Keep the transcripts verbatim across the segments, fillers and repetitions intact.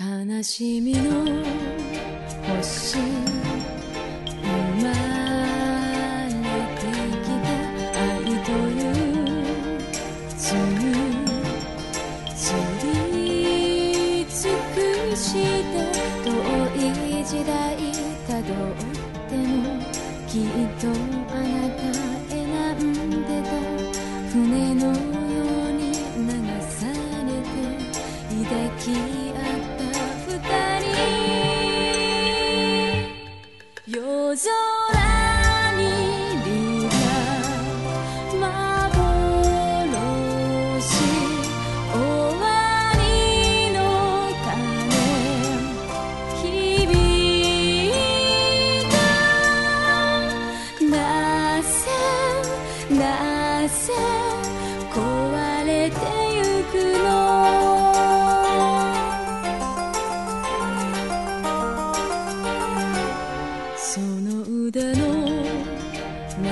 悲しみの星生まれてきた愛という罪釣り尽くして遠い時代たどってもきっとあなた選んでた船のように流されて抱き合った二人夜空にリラ幻終わりの鐘響いたなぜなぜ壊れてゆくのその腕の中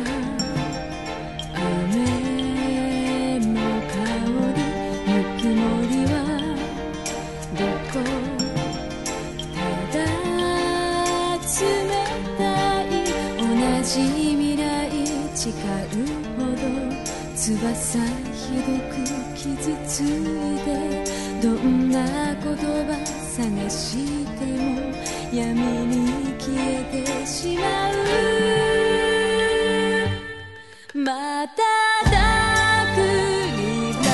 雨の香りぬくもりはどこただ冷たい同じ未来誓うほど翼ひどく傷ついてどんな言葉探しても闇に消えてしまうまただくりが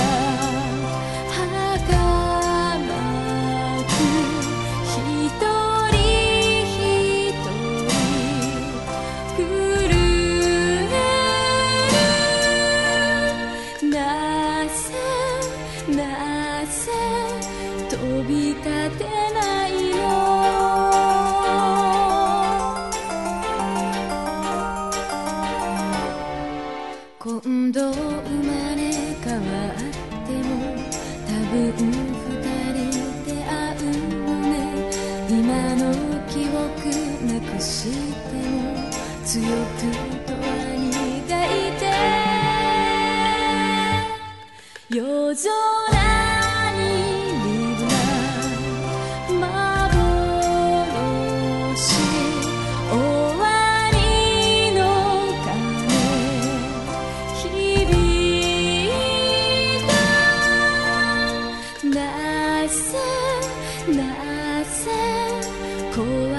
儚く一人一人震えるなぜなぜ飛び立てないの今度生まれ変わっても多分二人で会うのね今の記憶なくしても強く永遠に抱いて夜空にリブラ幻終わりの鐘響いたなぜなぜ